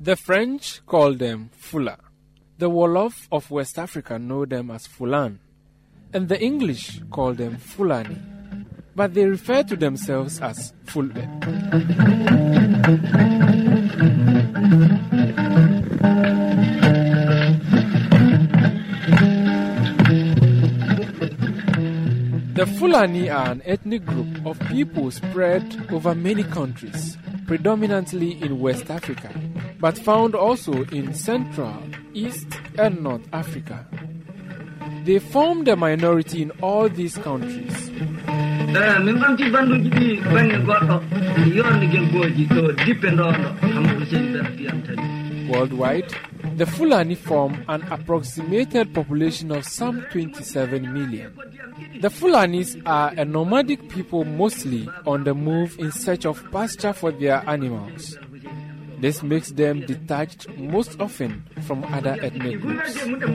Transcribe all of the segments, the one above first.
The French call them Fula. The Wolof of West Africa know them as Fulan. And the English call them Fulani. But they refer to themselves as Fulbe. The Fulani are an ethnic group of people spread over many countries, predominantly in West Africa, but found also in Central, East, and North Africa. They form the minority in all these countries. Worldwide, the Fulani form an approximated population of some 27 million. The Fulanis are a nomadic people mostly on the move in search of pasture for their animals. This makes them detached most often from other ethnic groups.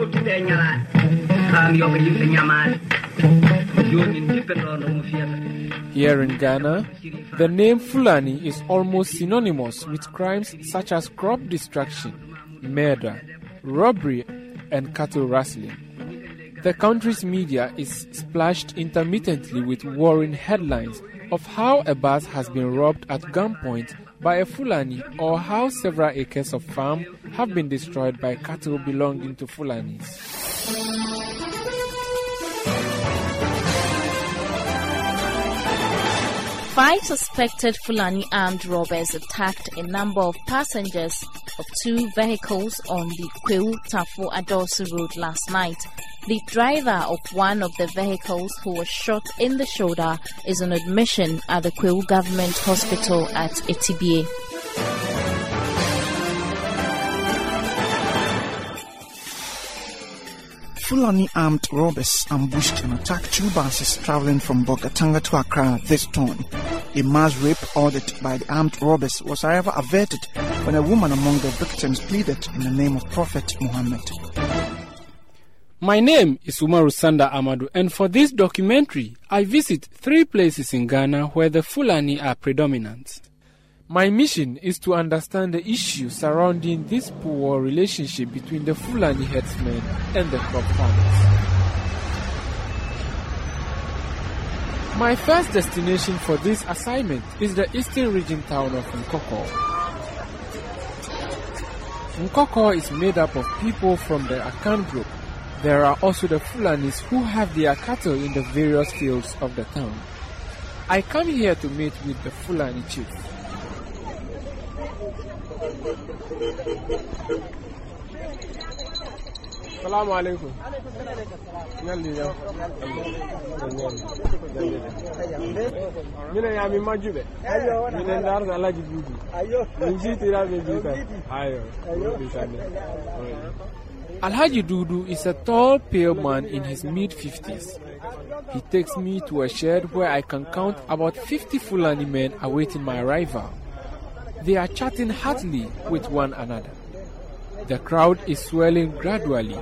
Here in Ghana, the name Fulani is almost synonymous with crimes such as crop destruction, murder, robbery, and cattle rustling. The country's media is splashed intermittently with worrying headlines of how a bus has been robbed at gunpoint by a Fulani or how several acres of farm have been destroyed by cattle belonging to Fulanis. Five suspected Fulani armed robbers attacked a number of passengers of two vehicles on the Kweu-Tafo-Adosu road last night. The driver of one of the vehicles, who was shot in the shoulder, is on admission at the Kweu Government Hospital at Etibie. Fulani armed robbers ambushed and attacked two buses traveling from Bolgatanga to Accra this dawn. A mass rape ordered by the armed robbers was however averted when a woman among the victims pleaded in the name of Prophet Muhammad. My name is Umaru Sanda Amadu, and for this documentary, I visit 3 places in Ghana where the Fulani are predominant. My mission is to understand the issues surrounding this poor relationship between the Fulani herdsmen and the crop farmers. My first destination for this assignment is the eastern region town of Nkoko. Nkoko is made up of people from the Akan group. There are also the Fulanis who have their cattle in the various fields of the town. I come here to meet with the Fulani chief. Assalamu alaikum. Alhaji Dudu is a tall, pale man in his mid-50s. He takes me to a shed where I can count about 50 Fulani men awaiting my arrival. They are chatting heartily with one another. The crowd is swelling gradually.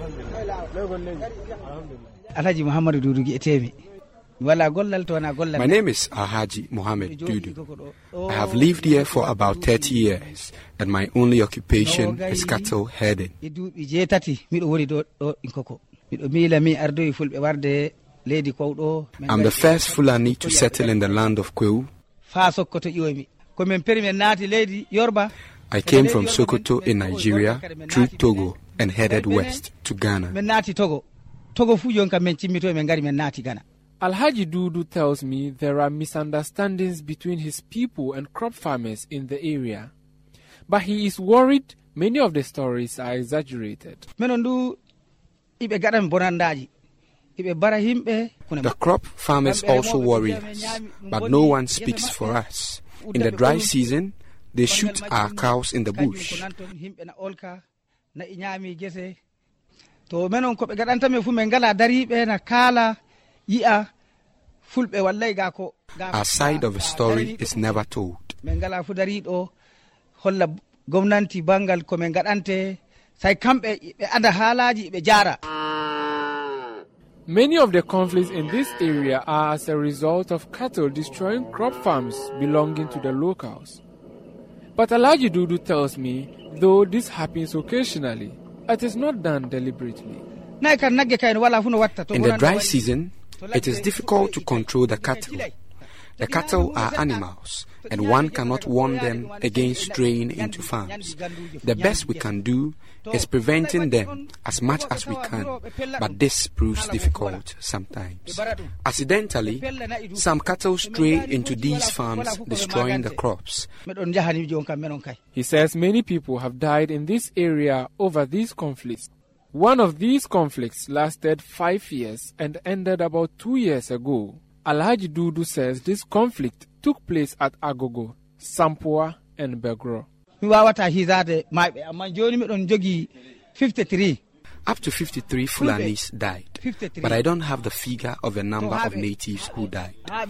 My name is Alhaji Mohammed Dudu. I have lived here for about 30 years, and my only occupation is cattle herding. I'm the first Fulani to settle in the land of Kweu. I came from Sokoto in Nigeria through Togo and headed west to Ghana. Alhaji Dudu tells me there are misunderstandings between his people and crop farmers in the area. But he is worried many of the stories are exaggerated. The crop farmers also worry us, but no one speaks for us. In the dry season, they shoot our cows in the bush. Our side of the story is never told. Many of the conflicts in this area are as a result of cattle destroying crop farms belonging to the locals. But Alhaji Dudu tells me, though this happens occasionally, it is not done deliberately. In the dry season, it is difficult to control the cattle. The cattle are animals, and one cannot warn them against straying into farms. The best we can do is preventing them as much as we can, but this proves difficult sometimes. Accidentally, some cattle stray into these farms, destroying the crops. He says many people have died in this area over these conflicts. One of these conflicts lasted 5 years and ended about 2 years ago. Alhaji Dudu says this conflict took place at Agogo, Sampua, and Begro. Up to 53 Fulanis died, but I don't have the figure of the number of natives who died. I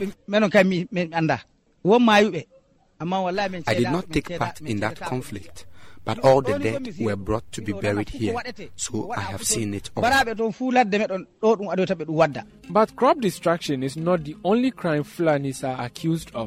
did not take part in that conflict, but all the dead were brought to be buried here, so I have seen it all. But crop destruction is not the only crime Fulanis are accused of.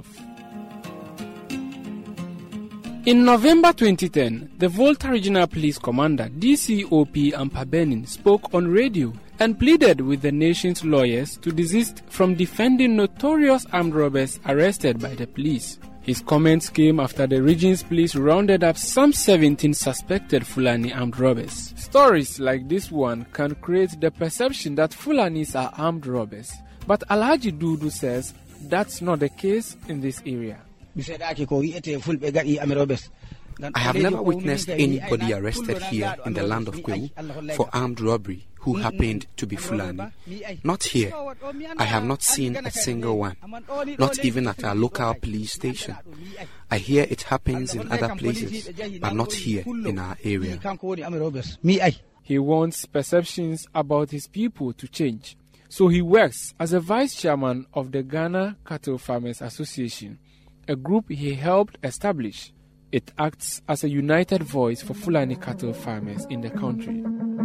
In November 2010, the Volta Regional Police Commander, DCOP Ampabenin, spoke on radio and pleaded with the nation's lawyers to desist from defending notorious armed robbers arrested by the police. His comments came after the region's police rounded up some 17 suspected Fulani armed robbers. Stories like this one can create the perception that Fulanis are armed robbers, but Alhaji Dudu says that's not the case in this area. I have never witnessed anybody arrested here in the land of Kwewu for armed robbery who happened to be Fulani. Not here. I have not seen a single one, not even at our local police station. I hear it happens in other places, but not here in our area. He wants perceptions about his people to change, so he works as a vice chairman of the Ghana Cattle Farmers Association, a group he helped establish. It acts as a united voice for Fulani cattle farmers in the country.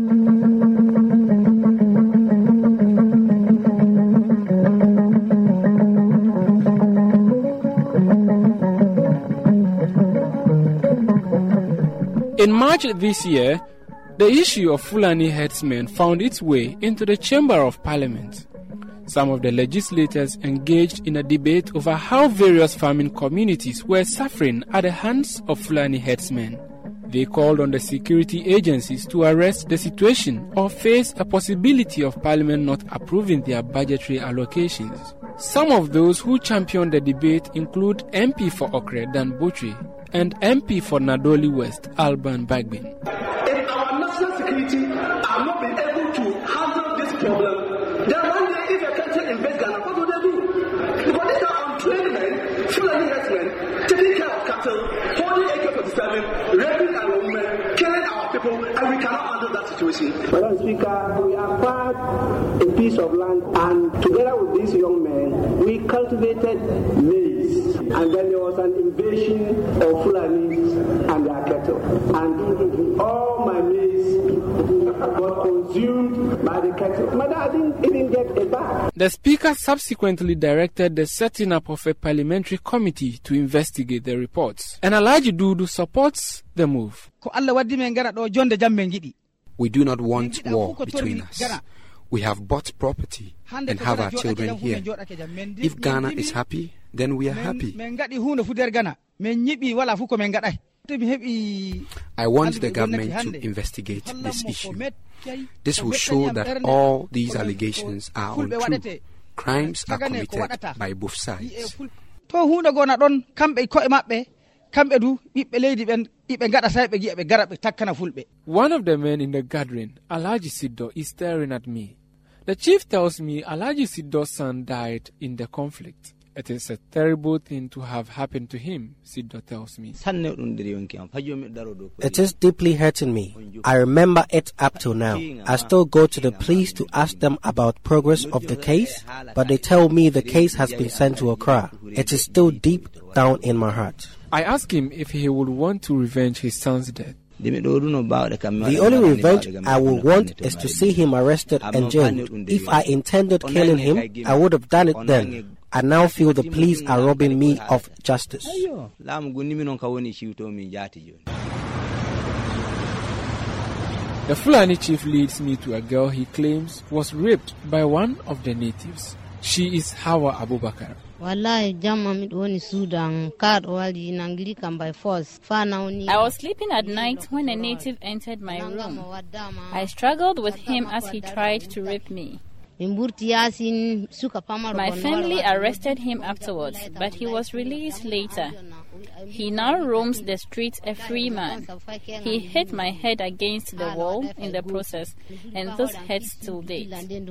In March this year, the issue of Fulani herdsmen found its way into the Chamber of Parliament. Some of the legislators engaged in a debate over how various farming communities were suffering at the hands of Fulani herdsmen. They called on the security agencies to arrest the situation or face a possibility of Parliament not approving their budgetary allocations. Some of those who championed the debate include MP for Okre Dan Botwe and MP for Nadoli West Alban Bagbin. If our national security are not being able to handle this problem, then one day if a country invades Ghana, what will they do? Because these are untrained men, Fulani herdsmen, taking care of cattle, holding AK-47, raping our women, killing our people, and we cannot handle that situation. Madam Speaker, we acquired a piece of land, and together with these young men, we cultivated maize, and then there was an invasion of Fulanis and their cattle, and all my maize was consumed by the cattle. Madam, I didn't even get a bag. The Speaker subsequently directed the setting up of a parliamentary committee to investigate the reports, and Alhaji Dudu supports the move. We do not want war between us. We have bought property and have our children here. If Ghana is happy, then we are happy. I want the government to investigate this issue. This will show that all these allegations are untrue. Crimes are committed by both sides. One of the men in the gathering, Alhaji Siddo, is staring at me. The chief tells me Alhaji Siddo's son died in the conflict. It is a terrible thing to have happened to him, Siddo tells me. It is deeply hurting me. I remember it up till now. I still go to the police to ask them about progress of the case, but they tell me the case has been sent to Accra. It is still deep down in my heart. I asked him if he would want to revenge his son's death. The only revenge I would want is to see him arrested and jailed. If I intended killing him, I would have done it then. I now feel the police are robbing me of justice. The Fulani chief leads me to a girl he claims was raped by one of the natives. She is Hawa Abubakar. I was sleeping at night when a native entered my room. I struggled with him as he tried to rape me. My family arrested him afterwards, but he was released later. He now roams the streets a free man. He hit my head against the wall in the process, and this hurts till date.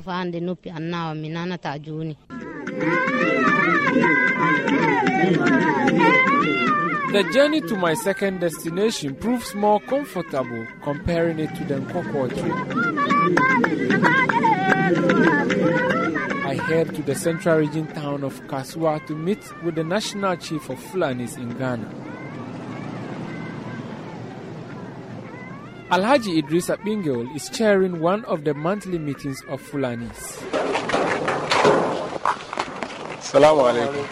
The journey to my second destination proves more comfortable comparing it to the Nkokwa trip. I head to the central region town of Kasua to meet with the national chief of Fulanis in Ghana. Alhaji Idris Abingel is chairing one of the monthly meetings of Fulanis. Assalamu alaikum.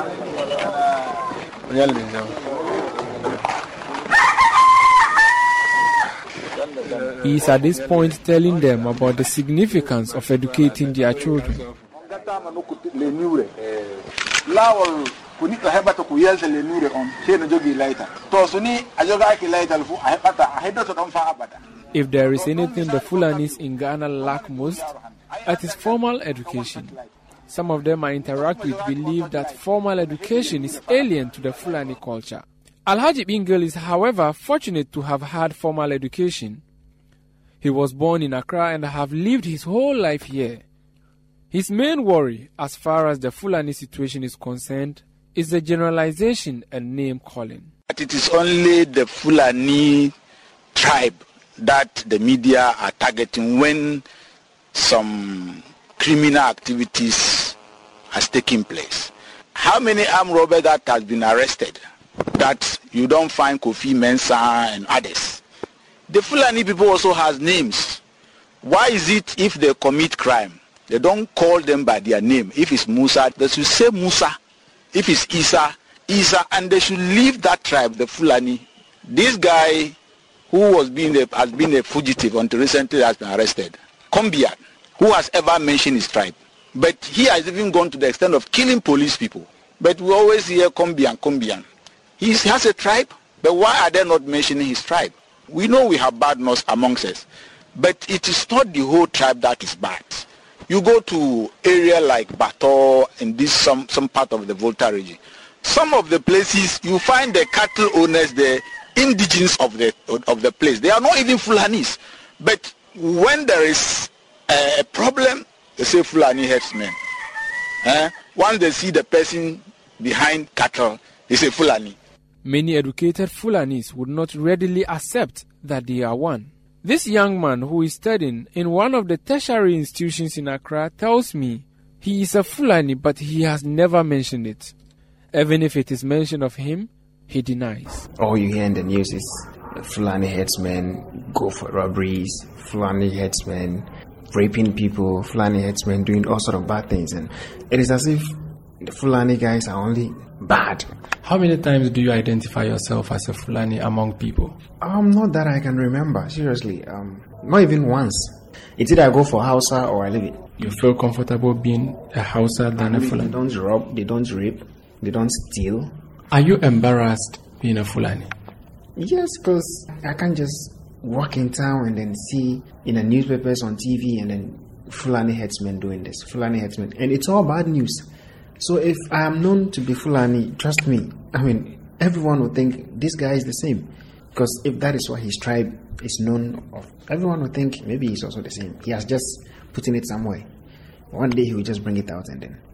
He is at this point telling them about the significance of educating their children. If there is anything the Fulanis in Ghana lack most, it is formal education. Some of them I interact with believe that formal education is alien to the Fulani culture. Alhaji Bingel is, however, fortunate to have had formal education. He was born in Accra and have lived his whole life here. His main worry, as far as the Fulani situation is concerned, is the generalization and name calling. It is only the Fulani tribe that the media are targeting when some criminal activities has taken place. How many armed robbers that has been arrested that you don't find Kofi Mensah and others? The Fulani people also has names. Why is it if they commit crime, they don't call them by their name? If it's Musa, they should say Musa. If it's Isa, Isa, and they should leave that tribe, the Fulani. This guy who has been a fugitive until recently has been arrested, Kombian, who has ever mentioned his tribe. But he has even gone to the extent of killing police people. But we always hear Kombian. He has a tribe, but why are they not mentioning his tribe? We know we have badness amongst us, but it is not the whole tribe that is bad. You go to area like Bato and this some part of the Volta region. Some of the places you find the cattle owners, the indigenous of the place. They are not even Fulanis. But when there is a problem, they say Fulani herdsmen. Once they see the person behind cattle, they say Fulani. Many educated Fulanis would not readily accept that they are one. This young man who is studying in one of the tertiary institutions in Accra tells me he is a Fulani, but he has never mentioned it. Even if it is mentioned of him, he denies. All you hear in the news is Fulani headsmen go for robberies, Fulani headsmen raping people, Fulani headsmen doing all sort of bad things, and it is as if the Fulani guys are only bad. How many times do you identify yourself as a Fulani among people? Not that I can remember, seriously. Not even once. It's either I go for Hausa or I leave it. You feel comfortable being a Hausa than a Fulani? They don't rob, they don't rape, they don't steal. Are you embarrassed being a Fulani? Yes, because I can't just walk in town and then see in the newspapers on TV and then Fulani headsmen doing this, Fulani headsmen. And it's all bad news. So if I am known to be Fulani, trust me, everyone will think this guy is the same. Because if that is what his tribe is known of, everyone will think maybe he's also the same. He has just put in it somewhere. One day he will just bring it out and then.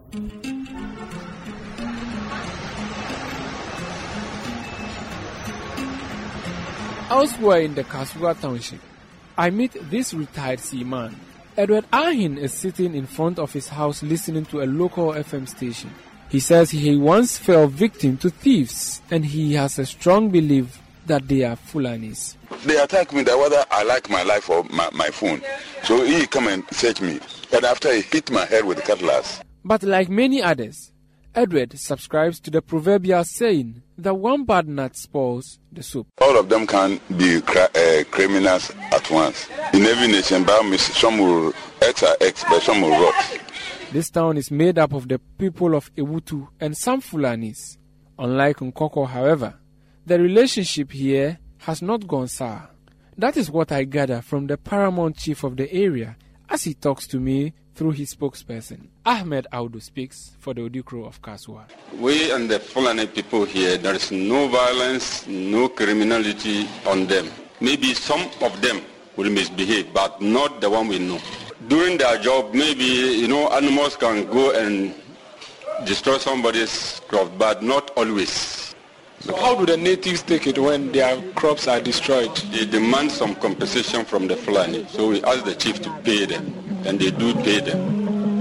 Elsewhere in the Kasua township, I meet this retired seaman. Edward Ahin is sitting in front of his house listening to a local FM station. He says he once fell victim to thieves and he has a strong belief that they are Fulanis. They attack me that whether I like my life or my phone. So he come and search me. And after he hit my head with the cutlass. But like many others, Edward subscribes to the proverbial saying that one bad nut spoils the soup. All of them can be criminals at once. In every nation, some will X, but some will rot. This town is made up of the people of Ewutu and some Fulanis. Unlike Nkoko, however, the relationship here has not gone sour. That is what I gather from the paramount chief of the area as he talks to me through his spokesperson. Ahmed Audu speaks for the Odikro of Kaswa. We and the Fulani people here, there is no violence, no criminality on them. Maybe some of them will misbehave, but not the one we know. During their job, maybe, animals can go and destroy somebody's crop, but not always. So how do the natives take it when their crops are destroyed? They demand some compensation from the Fulani. So we ask the chief to pay them, and they do pay them.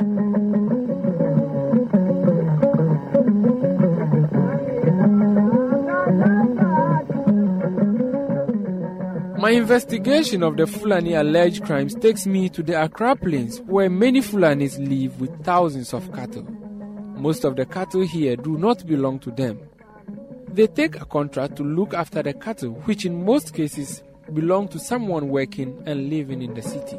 My investigation of the Fulani alleged crimes takes me to the Accra Plains, where many Fulanis live with thousands of cattle. Most of the cattle here do not belong to them. They take a contract to look after the cattle, which in most cases belong to someone working and living in the city.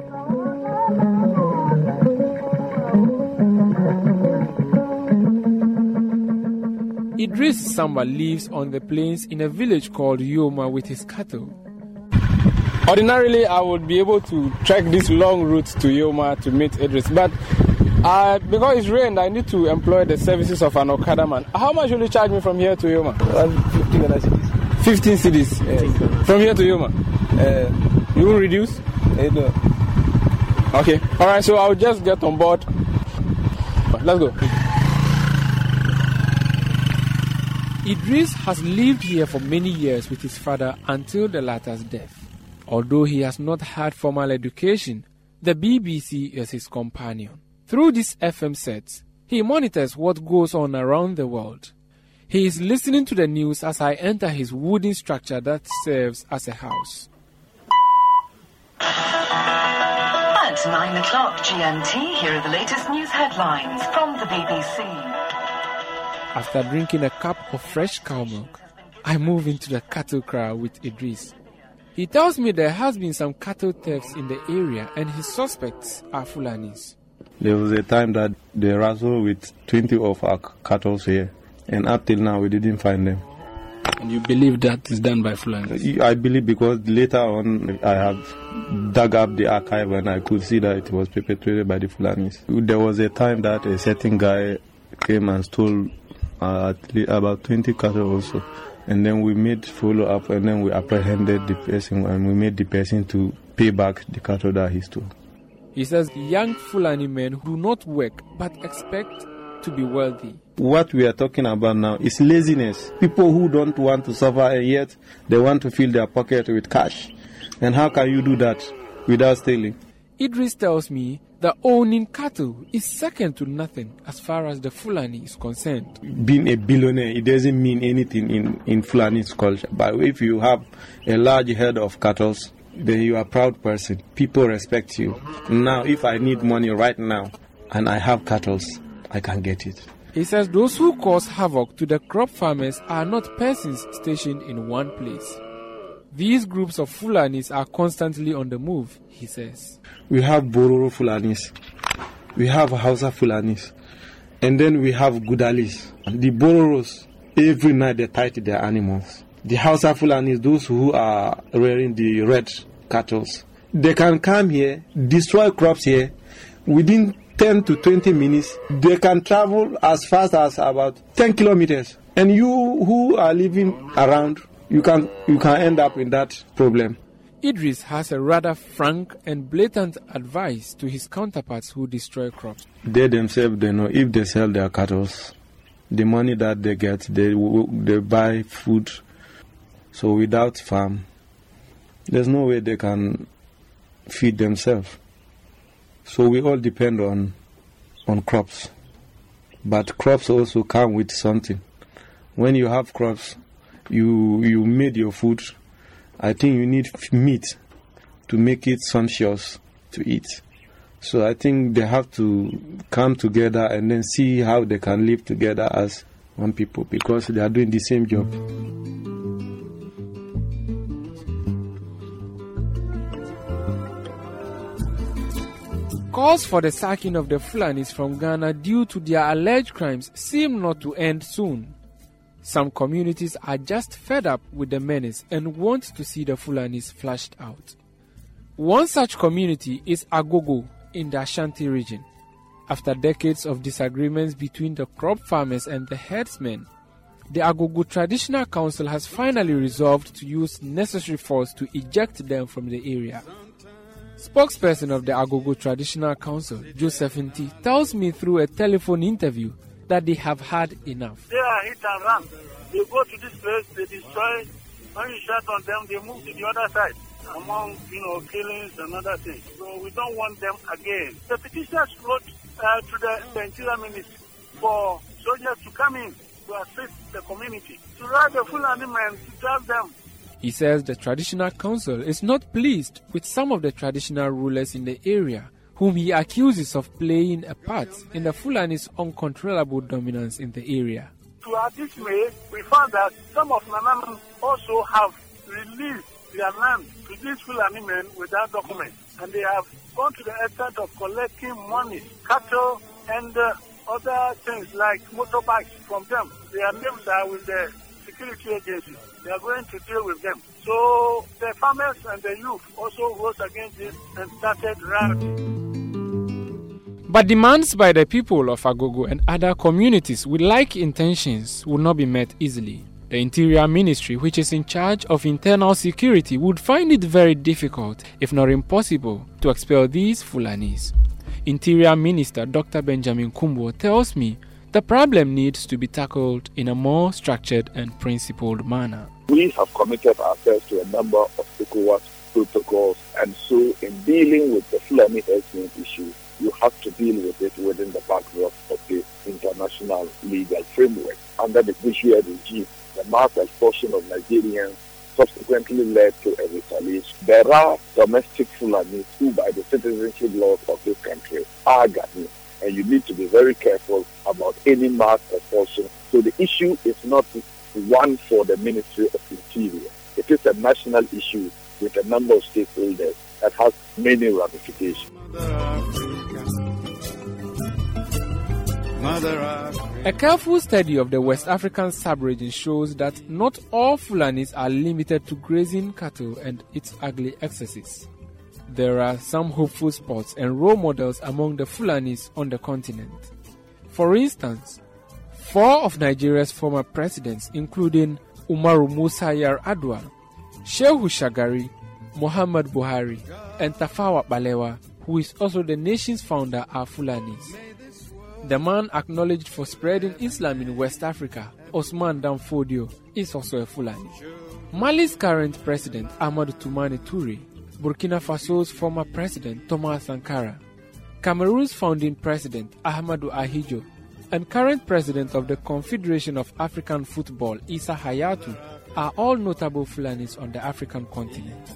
Idris Samba lives on the plains in a village called Yoma with his cattle. Ordinarily, I would be able to trek this long route to Yoma to meet Idris, but because it's rained, I need to employ the services of an Okada man. How much will you charge me from here to Yoma? 15 cedis. Yes. From here to Yoma? You will reduce? No. Okay. All right, so I'll just get on board. Let's go. Idris has lived here for many years with his father until the latter's death. Although he has not had formal education, the BBC is his companion. Through these FM sets, he monitors what goes on around the world. He is listening to the news as I enter his wooden structure that serves as a house. At 9 o'clock GMT, here are the latest news headlines from the BBC. After drinking a cup of fresh cow milk, I move into the cattle kraal with Idris. He tells me there has been some cattle thefts in the area and his suspects are Fulanis. There was a time that they wrestled with 20 of our cattle here, and up till now we didn't find them. And you believe that is done by Fulanis? I believe because later on I have dug up the archive and I could see that it was perpetrated by the Fulanis. There was a time that a certain guy came and stole about 20 cattle also. And then we made follow-up and then we apprehended the person and we made the person to pay back the cattle that he stole. He says young Fulani men who do not work but expect to be wealthy. What we are talking about now is laziness. People who don't want to suffer and yet they want to fill their pocket with cash. And how can you do that without stealing? Idris tells me that owning cattle is second to nothing as far as the Fulani is concerned. Being a billionaire, it doesn't mean anything in Fulani's culture. But if you have a large herd of cattle, then you are a proud person. People respect you. Now, if I need money right now and I have cattle, I can get it. He says those who cause havoc to the crop farmers are not persons stationed in one place. These groups of Fulanis are constantly on the move, he says. We have Bororo Fulanis, we have Hausa Fulanis, and then we have Gudalis. The Bororos, every night they tie their animals. The Hausa Fulanis, those who are rearing the red cattle, they can come here, destroy crops here. Within 10 to 20 minutes, they can travel as fast as about 10 kilometers. And you who are living around, you can end up in that problem. Idris has a rather frank and blatant advice to his counterparts who destroy crops. They themselves, they know if they sell their cattle, the money that they get, they buy food. So without farm, there's no way they can feed themselves. So we all depend on crops. But crops also come with something. When you have crops, you made your food. I think you need meat to make it sumptuous to eat. So I think they have to come together and then see how they can live together as one people, because they are doing the same job. Calls for the sacking of the Fulanis from Ghana due to their alleged crimes seem not to end soon. Some communities are just fed up with the menace and want to see the Fulanis flushed out. One such community is Agogo in the Ashanti region. After decades of disagreements between the crop farmers and the herdsmen, the Agogo Traditional Council has finally resolved to use necessary force to eject them from the area. Spokesperson of the Agogo Traditional Council, Joseph Nti, tells me through a telephone interview that they have had enough. They are hit and run. They go to this place, they destroy. When you shut on them, they move to the other side, among, killings and other things. So we don't want them again. The petitioners wrote to the Interior Ministry for soldiers to come in to assist the community, to ride the Fulani men, to drive them. He says the Traditional Council is not pleased with some of the traditional rulers in the area, whom he accuses of playing a part in the Fulani's uncontrollable dominance in the area. To our dismay, we found that some of Nanam also have released their land to these Fulani men without documents, and they have gone to the extent of collecting money, cattle, and other things like motorbikes from them. Their names are with the security agencies. They are going to deal with them. So the farmers and the youth also rose against this and started rioting. But demands by the people of Agogo and other communities with like intentions would not be met easily. The Interior Ministry, which is in charge of internal security, would find it very difficult, if not impossible, to expel these Fulanis. Interior Minister Dr. Benjamin Kumbo tells me the problem needs to be tackled in a more structured and principled manner. We have committed ourselves to a number of ECOWAS protocols, and so in dealing with the Fulani herdsmen issue, you have to deal with it within the backdrop of the international legal framework. Under the Bushra regime, the mass expulsion of Nigerians subsequently led to a retaliation. There are domestic Fulanis who, by the citizenship laws of this country, are Ghanaians, and you need to be very careful about any mass expulsion. So the issue is not one for the Ministry of Interior. It is a national issue with a number of stakeholders that has many ramifications. A careful study of the West African sub-region shows that not all Fulanis are limited to grazing cattle and its ugly excesses. There are some hopeful spots and role models among the Fulanis on the continent. For instance, 4 of Nigeria's former presidents, including Umaru Musa Yar'Adua, Shehu Shagari, Muhammad Buhari, and Tafawa Balewa, who is also the nation's founder, are Fulanis. The man acknowledged for spreading Islam in West Africa, Osman Danfodio, is also a Fulani. Mali's current president, Ahmadou Toumani Touré, Burkina Faso's former president, Thomas Sankara, Cameroon's founding president, Ahmadou Ahidjo, and current president of the Confederation of African Football, Issa Hayatou, are all notable Fulanis on the African continent.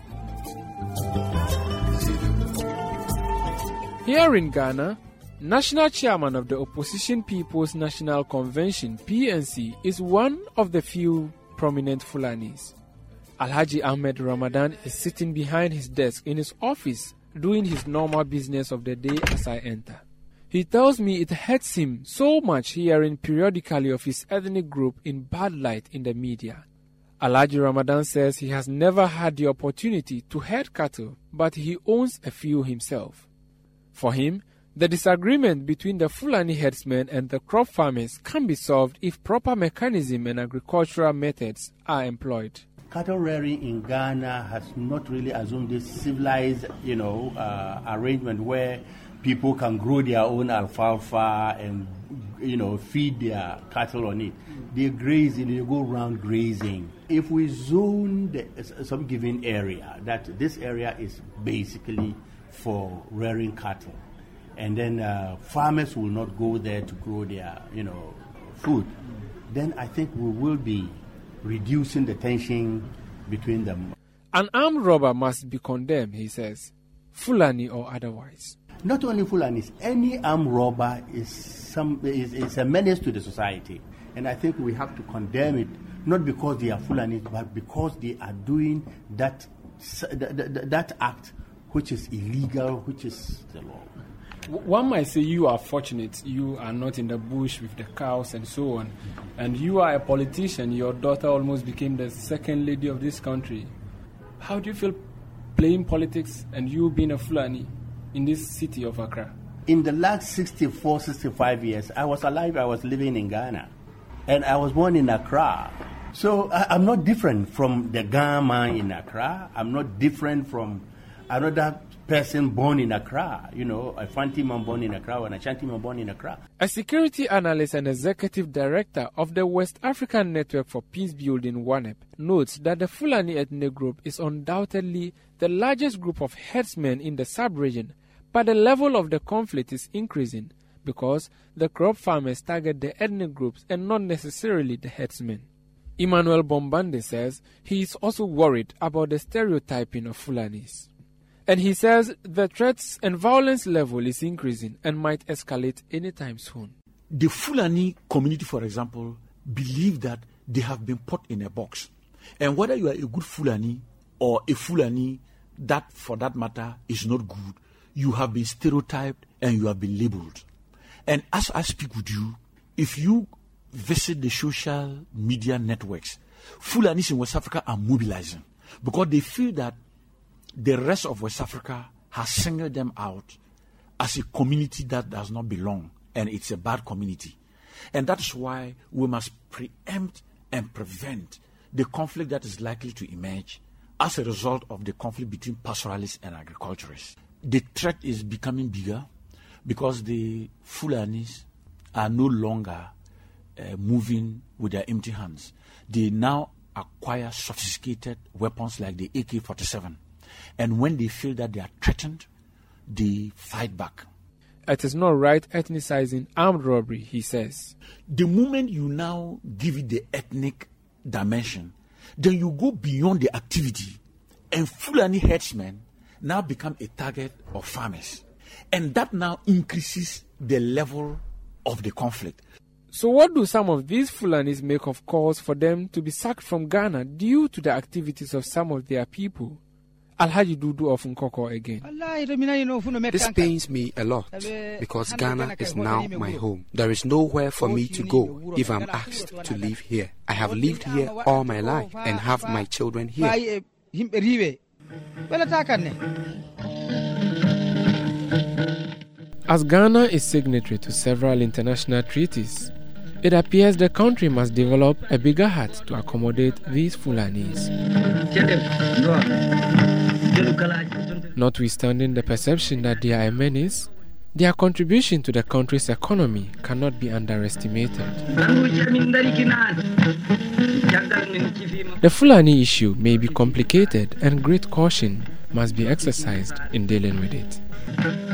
Here in Ghana, National Chairman of the Opposition People's National Convention, PNC, is one of the few prominent Fulanis. Alhaji Ahmed Ramadan is sitting behind his desk in his office doing his normal business of the day as I enter. He tells me it hurts him so much hearing periodically of his ethnic group in bad light in the media. Alhaji Ramadan says he has never had the opportunity to herd cattle, but he owns a few himself. For him, the disagreement between the Fulani herdsmen and the crop farmers can be solved if proper mechanism and agricultural methods are employed. Cattle rearing in Ghana has not really assumed this civilized, arrangement where people can grow their own alfalfa and, feed their cattle on it. They graze, they go around grazing. If we zone some given area, that this area is basically for rearing cattle, and then farmers will not go there to grow their, food, then I think we will be reducing the tension between them. An armed robber must be condemned, he says, Fulani or otherwise. Not only Fulanis, any armed robber is a menace to the society. And I think we have to condemn it, not because they are Fulanis, but because they are doing that act which is illegal, which is the law. One might say you are fortunate. You are not in the bush with the cows and so on. And you are a politician. Your daughter almost became the second lady of this country. How do you feel playing politics and you being a Fulani in this city of Accra? In the last 64, 65 years, I was alive, I was living in Ghana. And I was born in Accra. So I'm not different from the Ghana man in Accra. I'm not different from another person born in Accra. You know, a Fanti man born in Accra and a Ashanti man born in Accra. A security analyst and executive director of the West African Network for Peace Building, WANEP, notes that the Fulani ethnic group is undoubtedly the largest group of herdsmen in the sub-region, but the level of the conflict is increasing because the crop farmers target the ethnic groups and not necessarily the herdsmen. Emmanuel Bombande says he is also worried about the stereotyping of Fulanis. And he says the threats and violence level is increasing and might escalate anytime soon. The Fulani community, for example, believe that they have been put in a box. And whether you are a good Fulani or a Fulani that, for that matter, is not good, you have been stereotyped and you have been labeled. And as I speak with you, if you visit the social media networks, Fulanis in West Africa are mobilizing because they feel that the rest of West Africa has singled them out as a community that does not belong, and it's a bad community. And that's why we must preempt and prevent the conflict that is likely to emerge as a result of the conflict between pastoralists and agriculturists. The threat is becoming bigger because the Fulanis are no longer moving with their empty hands. They now acquire sophisticated weapons like the AK-47. And when they feel that they are threatened, they fight back. It is not right ethnicizing armed robbery, he says. The moment you now give it the ethnic dimension, then you go beyond the activity, and Fulani herdsmen now become a target of farmers. And that now increases the level of the conflict. So what do some of these Fulanis make of calls for them to be sacked from Ghana due to the activities of some of their people? Alhaji Dudu of Nkoko again. This pains me a lot because Ghana is now my home. There is nowhere for me to go if I'm asked to live here. I have lived here all my life and have my children here. As Ghana is signatory to several international treaties, it appears the country must develop a bigger heart to accommodate these Fulanis. Notwithstanding the perception that they are a menace, their contribution to the country's economy cannot be underestimated. The Fulani issue may be complicated and great caution must be exercised in dealing with it.